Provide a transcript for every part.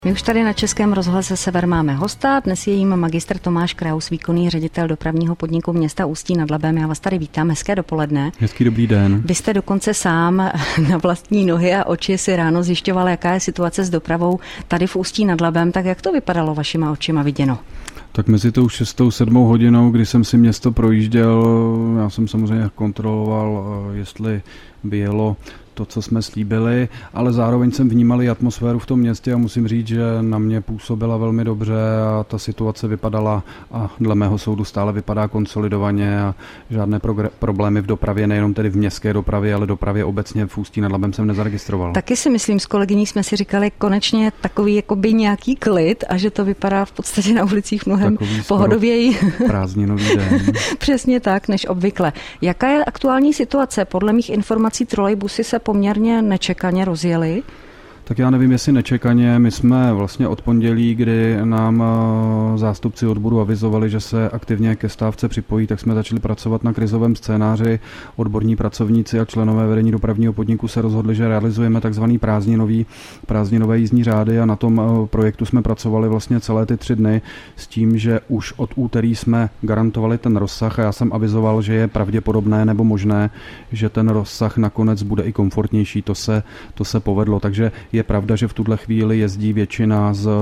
My už tady na Českém rozhlase Sever máme hosta, dnes je jím magistr Tomáš Kraus, výkonný ředitel dopravního podniku města Ústí nad Labem. Já vás tady vítám, hezké dopoledne. Hezký dobrý den. Vy jste dokonce sám na vlastní nohy a oči si ráno zjišťoval, jaká je situace s dopravou tady v Ústí nad Labem, tak jak to vypadalo vašima očima viděno? Tak mezi tou 6-7 hodinou, kdy jsem si město projížděl, já jsem samozřejmě kontroloval, jestli by jelo to, co jsme slíbili, ale zároveň jsem vnímal i atmosféru v tom městě a musím říct, že na mě působila velmi dobře a ta situace vypadala a dle mého soudu stále vypadá konsolidovaně a žádné problémy v dopravě, nejenom tedy v městské dopravě, ale dopravě obecně v Ústí nad Labem jsem nezaregistroval. Taky si myslím, s kolegyní jsme si říkali konečně takový jakoby nějaký klid a že to vypadá v podstatě na ulicích mnohem pohodověji. Prázdninový den. Přesně tak, než obvykle. Jaká je aktuální situace? Podle mých informací trolejbusy se poměrně nečekaně rozjeli. Tak já nevím, jestli nečekaně. My jsme vlastně od pondělí, kdy nám zástupci odboru avizovali, že se aktivně ke stávce připojí, tak jsme začali pracovat na krizovém scénáři. Odborní pracovníci a členové vedení dopravního podniku se rozhodli, že realizujeme takzvaný prázdninové jízdní řády a na tom projektu jsme pracovali vlastně celé ty 3 dny s tím, že už od úterý jsme garantovali ten rozsah a já jsem avizoval, že je pravděpodobné nebo možné, že ten rozsah nakonec bude i komfortnější. To se povedlo, takže je pravda, že v tuhle chvíli jezdí většina z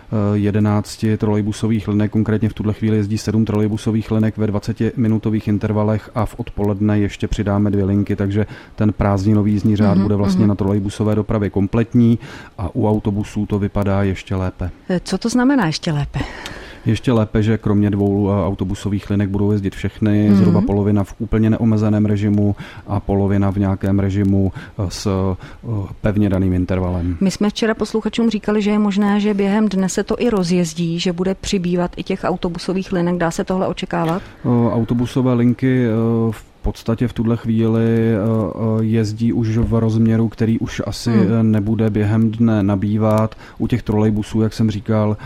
11 trolejbusových linek, konkrétně v tuhle chvíli jezdí 7 trolejbusových linek ve 20-minutových intervalech a v odpoledne ještě přidáme 2 linky, takže ten prázdninový jízdní řád bude vlastně na trolejbusové dopravě kompletní a u autobusů to vypadá ještě lépe. Co to znamená ještě lépe? Ještě lépe, že kromě 2 autobusových linek budou jezdit všechny, zhruba polovina v úplně neomezeném režimu a polovina v nějakém režimu s pevně daným intervalem. My jsme včera posluchačům říkali, že je možné, že během dne se to i rozjezdí, že bude přibývat i těch autobusových linek. Dá se tohle očekávat? Autobusové linky v podstatě v tuhle chvíli jezdí už v rozměru, který už asi nebude během dne nabývat. U těch trolejbusů, jak jsem říkal,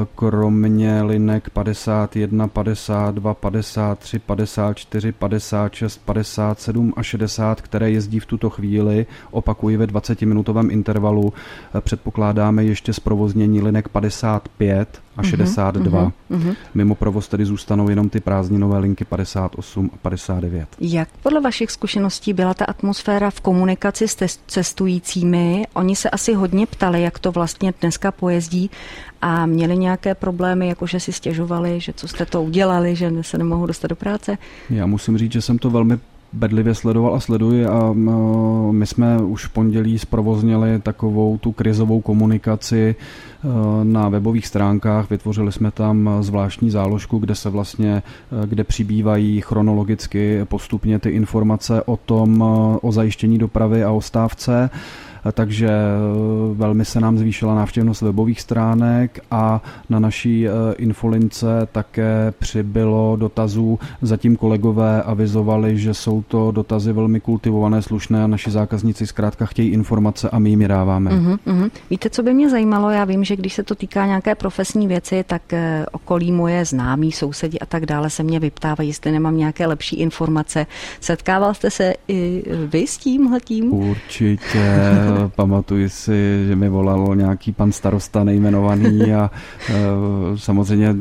kromě linek 51, 52, 53, 54, 56, 57 a 60, které jezdí v tuto chvíli, opakuji ve 20-minutovém intervalu, předpokládáme ještě zprovoznění linek 55 a 62. Mimo provoz tedy zůstanou jenom ty prázdninové linky 58 a 59. Jak podle vašich zkušeností byla ta atmosféra v komunikaci s cestujícími? Oni se asi hodně ptali, jak to vlastně dneska pojezdí a měli nějaké problémy, jakože si stěžovali, že co jste to udělali, že se nemohou dostat do práce? Já musím říct, že jsem to velmi bedlivě sledoval a sleduji a my jsme už v pondělí zprovoznili takovou tu krizovou komunikaci na webových stránkách. Vytvořili jsme tam zvláštní záložku, kde přibývají chronologicky postupně ty informace o zajištění dopravy a o stávce. Takže velmi se nám zvýšila návštěvnost webových stránek a na naší infolince také přibylo dotazů. Zatím kolegové avizovali, že jsou to dotazy velmi kultivované, slušné a naši zákazníci zkrátka chtějí informace a my jim je dáváme. Víte, co by mě zajímalo? Já vím, že když se to týká nějaké profesní věci, tak okolí moje známí, sousedi a tak dále se mě vyptávají, jestli nemám nějaké lepší informace. Setkával jste se i vy s tímhletím? Určitě. Pamatuji si, že mi volal nějaký pan starosta nejmenovaný a samozřejmě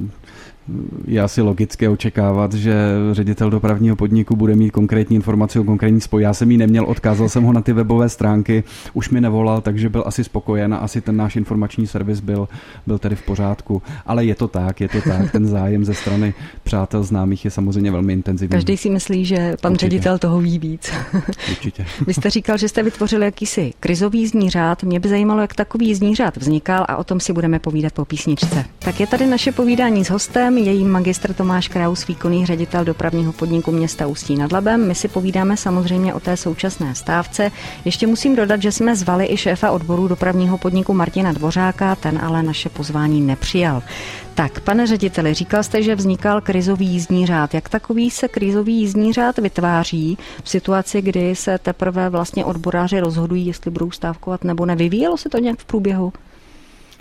je asi logické očekávat, že ředitel dopravního podniku bude mít konkrétní informaci o konkrétní spoj. Já jsem ji neměl, odkázal jsem ho na ty webové stránky, už mi nevolal, takže byl asi spokojen a asi ten náš informační servis byl tedy v pořádku. Ale je to tak, ten zájem ze strany přátel známých je samozřejmě velmi intenzivní. Každý si myslí, že pan ředitel toho ví víc. Určitě. Vy jste říkal, že jste vytvořili jakýsi krizový jízdní řád. Mě by zajímalo, jak takový jízdní řád vznikal a o tom si budeme povídat po písničce. Tak je tady naše povídání s hostem, je jím magistr Tomáš Kraus, výkonný ředitel dopravního podniku města Ústí nad Labem. My si povídáme samozřejmě o té současné stávce. Ještě musím dodat, že jsme zvali i šéfa odboru dopravního podniku Martina Dvořáka, ten ale naše pozvání nepřijal. Tak, pane řediteli, říkal jste, že vznikal krizový jízdní řád. Jak takový se krizový jízdní řád vytváří v situaci, kdy se teprve vlastně odboráři rozhodují, jestli budou stávkovat nebo ne? Vyvíjelo se to nějak v průběhu?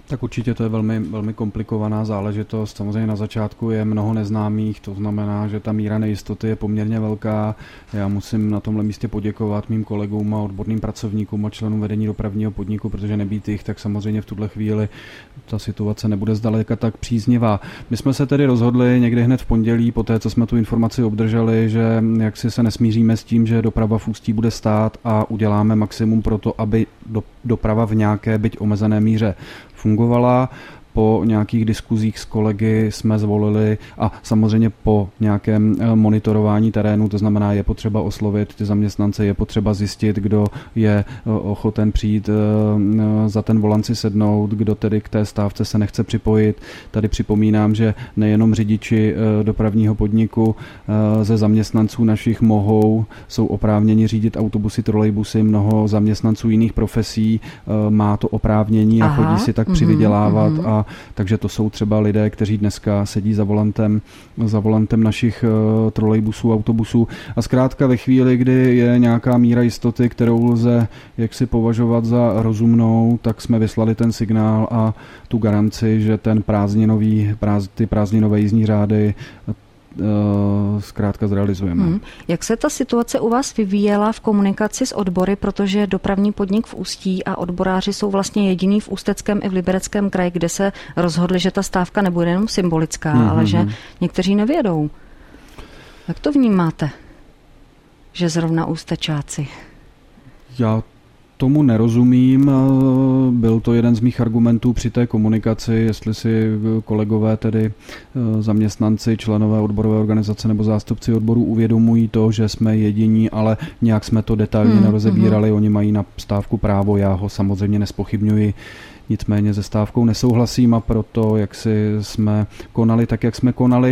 Tak určitě to je velmi, velmi komplikovaná záležitost. Samozřejmě na začátku je mnoho neznámých, to znamená, že ta míra nejistoty je poměrně velká. Já musím na tomhle místě poděkovat mým kolegům a odborným pracovníkům a členům vedení dopravního podniku, protože nebýt jich, tak samozřejmě v tuhle chvíli ta situace nebude zdaleka tak příznivá. My jsme se tedy rozhodli někdy hned v pondělí, po té, co jsme tu informaci obdrželi, že jaksi se nesmíříme s tím, že doprava v Ústí bude stát a uděláme maximum pro to, aby doprava v nějaké, byť omezené míře fungovala. Po nějakých diskuzích s kolegy jsme zvolili a samozřejmě po nějakém monitorování terénu, to znamená, je potřeba oslovit ty zaměstnance, je potřeba zjistit, kdo je ochoten přijít za ten volant si sednout, kdo tedy k té stávce se nechce připojit. Tady připomínám, že nejenom řidiči dopravního podniku ze zaměstnanců našich jsou oprávněni řídit autobusy, trolejbusy, mnoho zaměstnanců jiných profesí má to oprávnění a chodí si tak přivydělávat a takže to jsou třeba lidé, kteří dneska sedí za volantem našich trolejbusů, autobusů a zkrátka ve chvíli, kdy je nějaká míra jistoty, kterou lze jaksi považovat za rozumnou, tak jsme vyslali ten signál a tu garanci, že ty prázdninové jízdní řády zkrátka zrealizujeme. Jak se ta situace u vás vyvíjela v komunikaci s odbory, protože dopravní podnik v Ústí a odboráři jsou vlastně jediný v Ústeckém i v Libereckém kraji, kde se rozhodli, že ta stávka nebude jenom symbolická, ale že někteří nevědou. Jak to vnímáte, že zrovna Ústečáci? Já tomu nerozumím. Byl to jeden z mých argumentů při té komunikaci, jestli si kolegové, tedy zaměstnanci, členové odborové organizace nebo zástupci odborů uvědomují to, že jsme jediní, ale nějak jsme to detailně nerozebírali. Oni mají na stávku právo, já ho samozřejmě nespochybňuji. Nicméně se stávkou nesouhlasím a proto, jak si jsme konali, tak jak jsme konali,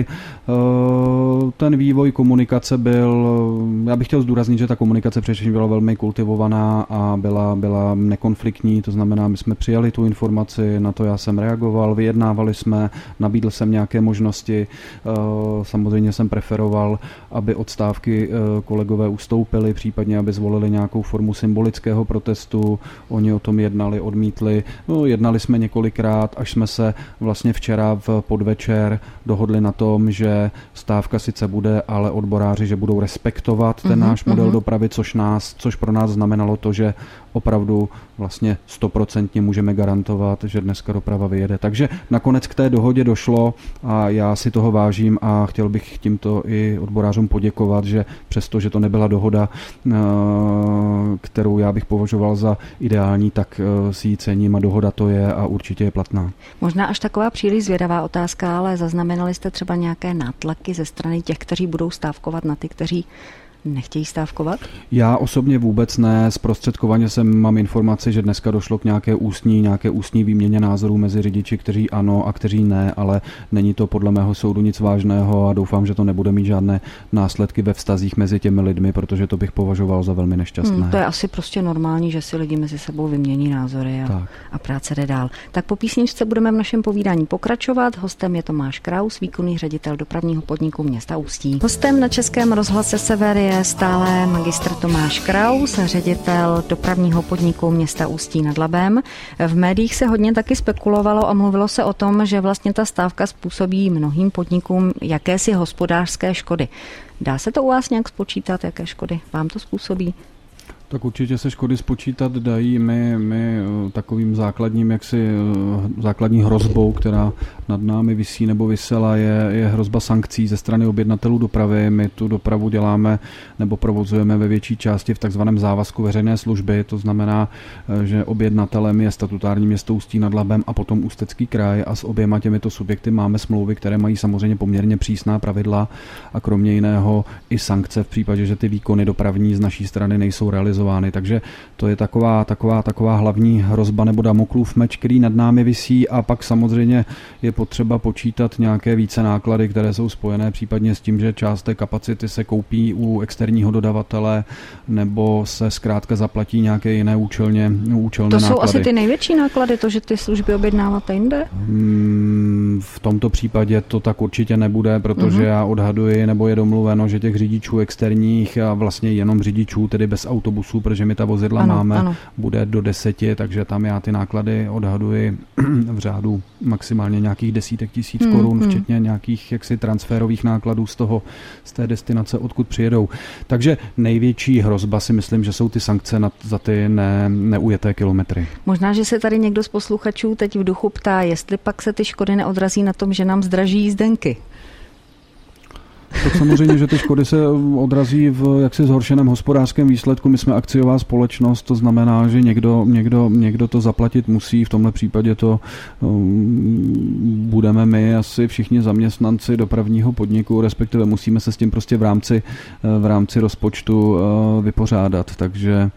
ten vývoj komunikace já bych chtěl zdůraznit, že ta komunikace především byla velmi kultivovaná a byla nekonfliktní, to znamená, my jsme přijali tu informaci, na to já jsem reagoval, vyjednávali jsme, nabídl jsem nějaké možnosti, samozřejmě jsem preferoval, aby od stávky kolegové ustoupili, případně aby zvolili nějakou formu symbolického protestu, oni o tom jednali, odmítli. Jednali jsme několikrát, až jsme se vlastně včera v podvečer dohodli na tom, že stávka sice bude, ale odboráři, že budou respektovat ten náš model dopravy, což pro nás znamenalo to, že opravdu vlastně 100% můžeme garantovat, že dneska doprava vyjede. Takže nakonec k té dohodě došlo a já si toho vážím a chtěl bych tímto i odborářům poděkovat, že přesto, že to nebyla dohoda, kterou já bych považoval za ideální, tak si ji cením a dohoda to je a určitě je platná. Možná až taková příliš zvědavá otázka, ale zaznamenali jste třeba nějaké nátlaky ze strany těch, kteří budou stávkovat na ty, kteří nechtějí stávkovat? Já osobně vůbec ne. Zprostředkovaně mám informaci, že dneska došlo k nějaké ústní výměně názorů mezi řidiči, kteří ano a kteří ne, ale není to podle mého soudu nic vážného a doufám, že to nebude mít žádné následky ve vztazích mezi těmi lidmi, protože to bych považoval za velmi nešťastné. To je asi prostě normální, že si lidi mezi sebou vymění názory a práce jde dál. Tak po písničce budeme v našem povídání pokračovat. Hostem je Tomáš Kraus, výkonný ředitel dopravního podniku města Ústí. Hostem na Českém rozhlase Sever je stále magistr Tomáš Kraus, ředitel dopravního podniku města Ústí nad Labem. V médiích se hodně taky spekulovalo a mluvilo se o tom, že vlastně ta stávka způsobí mnohým podnikům jakési hospodářské škody. Dá se to u vás nějak spočítat, jaké škody vám to způsobí? Tak určitě se škody spočítat dají. My takovým základní hrozbou, která nad námi visí nebo visela, je hrozba sankcí ze strany objednatelů dopravy. My tu dopravu děláme nebo provozujeme ve větší části v takzvaném závazku veřejné služby. To znamená, že objednatelem je statutární město Ústí nad Labem a potom Ústecký kraj a s oběma těmito subjekty máme smlouvy, které mají samozřejmě poměrně přísná pravidla a kromě jiného i sankce v případě, že ty výkony dopravní z naší strany nejsou realizovány. Takže to je taková hlavní hrozba nebo Damoklův meč, který nad námi visí a pak samozřejmě je potřeba počítat nějaké více náklady, které jsou spojené případně s tím, že část té kapacity se koupí u externího dodavatele nebo se zkrátka zaplatí nějaké jiné účelné náklady. To jsou asi ty největší náklady, to, že ty služby objednáváte jinde? V tomto případě to tak určitě nebude, protože já odhaduji, nebo je domluveno, že těch řidičů externích a vlastně jenom řidičů, tedy bez autobusů, protože my ta vozidla máme, bude do 10, takže tam já ty náklady odhaduji v řádu maximálně nějakých desítek tisíc korun, včetně nějakých jaksi transferových nákladů z té destinace, odkud přijedou. Takže největší hrozba si myslím, že jsou ty sankce za ty neujeté kilometry. Možná, že se tady někdo z posluchačů teď v duchu ptá, jestli pak se ty škody neodrazí na tom, že nám zdraží jízdenky. Tak samozřejmě, že ty škody se odrazí v jaksi zhoršeném hospodářském výsledku. My jsme akciová společnost, to znamená, že někdo to zaplatit musí. V tomhle případě to budeme my asi všichni zaměstnanci dopravního podniku, respektive musíme se s tím prostě v rámci rozpočtu vypořádat. Takže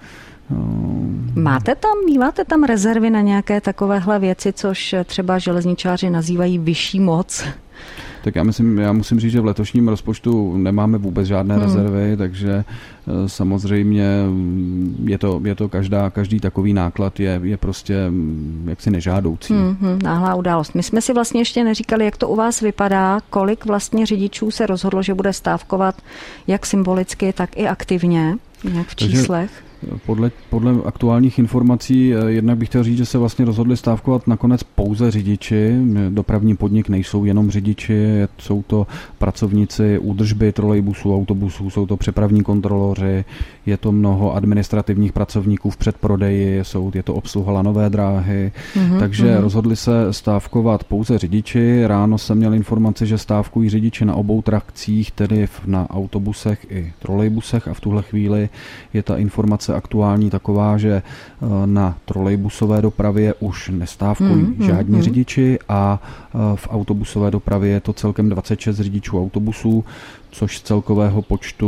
Míváte tam rezervy na nějaké takovéhle věci, což třeba železničáři nazývají vyšší moc? Tak já musím říct, že v letošním rozpočtu nemáme vůbec žádné rezervy, takže samozřejmě je to každý takový náklad je prostě jaksi nežádoucí. Náhlá událost. My jsme si vlastně ještě neříkali, jak to u vás vypadá, kolik vlastně řidičů se rozhodlo, že bude stávkovat jak symbolicky, tak i aktivně, nějak v číslech. Podle aktuálních informací jednak bych chtěl říct, že se vlastně rozhodli stávkovat nakonec pouze řidiči. Dopravní podnik nejsou jenom řidiči, jsou to pracovníci údržby trolejbusů, autobusů, jsou to přepravní kontroloři, je to mnoho administrativních pracovníků v předprodeji, je to obsluha lanové dráhy, takže rozhodli se stávkovat pouze řidiči. Ráno jsem měl informaci, že stávkují řidiči na obou trakcích, tedy na autobusech i trolejbusech, a v tuhle chvíli je ta informace aktuální taková, že na trolejbusové dopravě už nestávkují žádní řidiči a v autobusové dopravě je to celkem 26 řidičů autobusů, což z celkového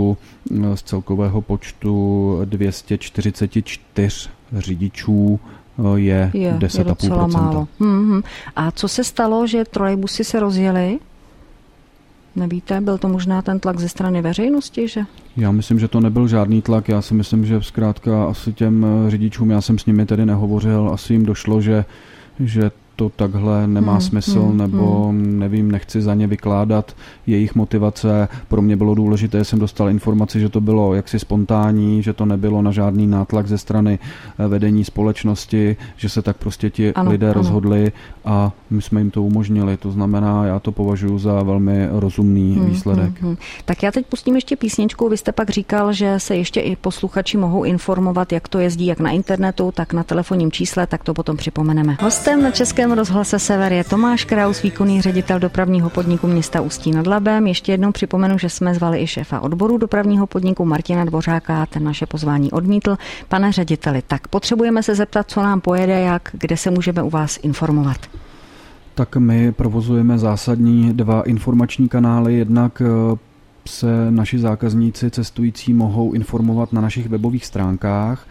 počtu 244 řidičů je 10,5%. A co se stalo, že trolejbusy se rozjely? Nevíte, byl to možná ten tlak ze strany veřejnosti, že? Já myslím, že to nebyl žádný tlak, já si myslím, že zkrátka asi těm řidičům, já jsem s nimi tedy nehovořil, asi jim došlo, že to takhle nemá smysl, nebo nevím, nechci za ně vykládat jejich motivace. Pro mě bylo důležité, jsem dostal informaci, že to bylo jaksi spontánní, že to nebylo na žádný nátlak ze strany vedení společnosti, že se tak prostě ti lidé rozhodli a my jsme jim to umožnili. To znamená, já to považuji za velmi rozumný výsledek. Tak já teď pustím ještě písničku. Vy jste pak říkal, že se ještě i posluchači mohou informovat, jak to jezdí, jak na internetu, tak na telefonním čísle, tak to potom připomeneme. Hostem na Českém rozhlase Sever je Tomáš Kraus, výkonný ředitel dopravního podniku města Ústí nad Labem. Ještě jednou připomenu, že jsme zvali i šéfa odboru dopravního podniku Martina Dvořáka, ten naše pozvání odmítl. Pane řediteli, tak potřebujeme se zeptat, co nám pojede, kde se můžeme u vás informovat. Tak my provozujeme zásadní 2 informační kanály, jednak se naši zákazníci cestující mohou informovat na našich webových stránkách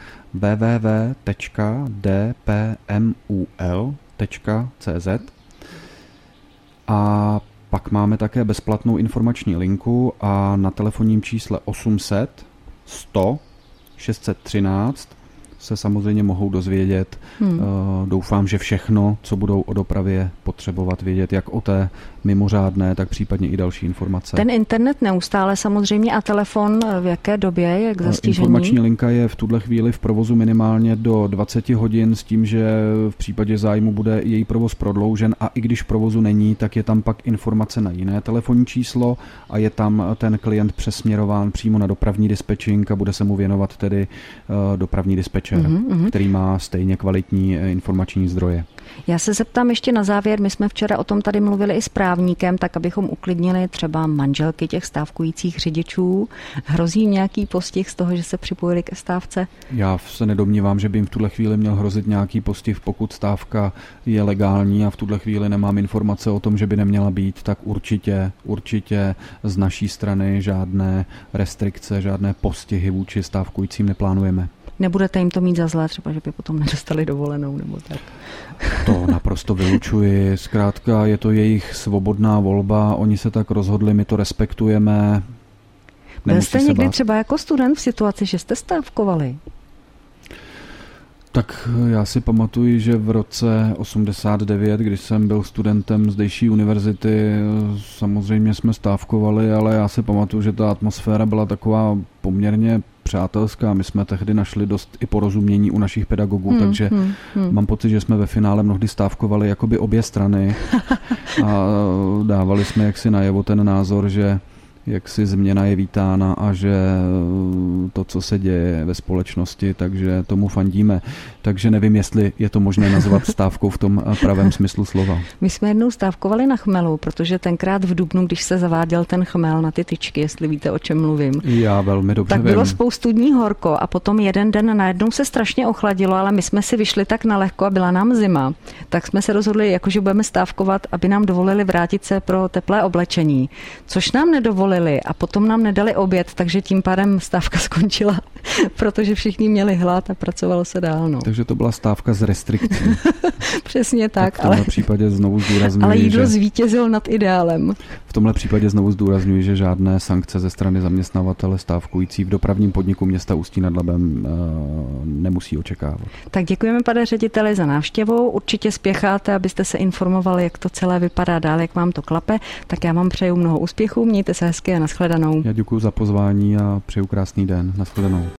www.dpmul.cz a pak máme také bezplatnou informační linku a na telefonním čísle 800 100 613 se samozřejmě mohou dozvědět. Doufám, že všechno, co budou o dopravě potřebovat vědět, jak o té mimořádné, tak případně i další informace. Ten internet neustále samozřejmě a telefon v jaké době je k zastižení? Informační linka je v tuhle chvíli v provozu minimálně do 20 hodin s tím, že v případě zájmu bude její provoz prodloužen a i když v provozu není, tak je tam pak informace na jiné telefonní číslo a je tam ten klient přesměrován přímo na dopravní dispečing a bude se mu věnovat tedy dopravní dispečer, který má stejně kvalitní informační zdroje. Já se zeptám ještě na závěr, my jsme včera o tom tady mluvili i s právníkem, tak abychom uklidnili třeba manželky těch stávkujících řidičů. Hrozí nějaký postih z toho, že se připojili ke stávce? Já se nedomnívám, že by jim v tuhle chvíli měl hrozit nějaký postih, pokud stávka je legální a v tuhle chvíli nemám informace o tom, že by neměla být, tak určitě z naší strany žádné restrikce, žádné postihy vůči stávkujícím neplánujeme. Nebudete jim to mít za zlé, třeba, že by potom nedostali dovolenou nebo tak? To naprosto vylučuji. Zkrátka je to jejich svobodná volba, oni se tak rozhodli, my to respektujeme. Byl jste někdy třeba jako student v situaci, že jste stávkovali? Tak já si pamatuju, že v roce 89, když jsem byl studentem zdejší univerzity, samozřejmě jsme stávkovali, ale já si pamatuju, že ta atmosféra byla taková poměrně přátelská. My jsme tehdy našli dost i porozumění u našich pedagogů, takže mám pocit, že jsme ve finále mnohdy stávkovali jakoby obě strany a dávali jsme jaksi najevo ten názor, že jaksi změna je vítána a že to, co se děje ve společnosti, takže tomu fandíme. Takže nevím, jestli je to možné nazvat stávkou v tom pravém smyslu slova. My jsme jednou stávkovali na chmelu, protože tenkrát v dubnu, když se zaváděl ten chmel na ty tyčky, jestli víte, o čem mluvím. Já velmi dobře tak vím. bylo spoustu dní horko a potom jeden den najednou se strašně ochladilo, ale my jsme si vyšli tak na lehko a byla nám zima. Tak jsme se rozhodli, jakože budeme stávkovat, aby nám dovolili vrátit se pro teplé oblečení, což nám nedovolili a potom nám nedali oběd, takže tím pádem stávka skončila, protože všichni měli hlad a pracovalo se dál. No. Takže to byla stávka z restrikcí. Přesně tak. V tomhle případě znovu zdůrazňuji, ale jídlo zvítězil nad ideálem. V tomhle případě znovu zdůrazňuji, že žádné sankce ze strany zaměstnavatele stávkující v dopravním podniku města Ústí nad Labem nemusí očekávat. Tak děkujeme, pane řediteli, za návštěvu. Určitě spěcháte, abyste se informovali, jak to celé vypadá dál, jak vám to klape. Tak já vám přeju mnoho úspěchů, mějte se hezky a nashledanou. Já děkuji za pozvání a přeju krásný den. Nashledanou.